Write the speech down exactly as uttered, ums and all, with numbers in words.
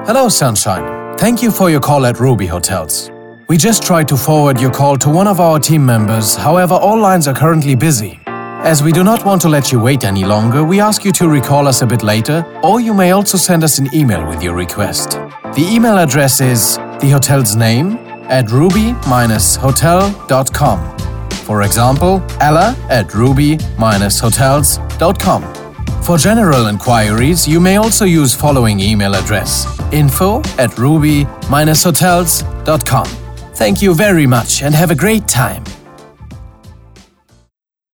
Hello, Sunshine. Thank you for your call at Ruby Hotels. We just tried to forward your call to one of our team members, however, all lines are currently busy. As we do not want to let you wait any longer, we ask you to recall us a bit later, or you may also send us an email with your request. The email address is the hotel's name at ruby dash hotel dot com. For example, ella at ruby dash hotels dot com. For general inquiries, you may also use following email address: info at ruby dash hotels dot com. Thank you very much and have a great time.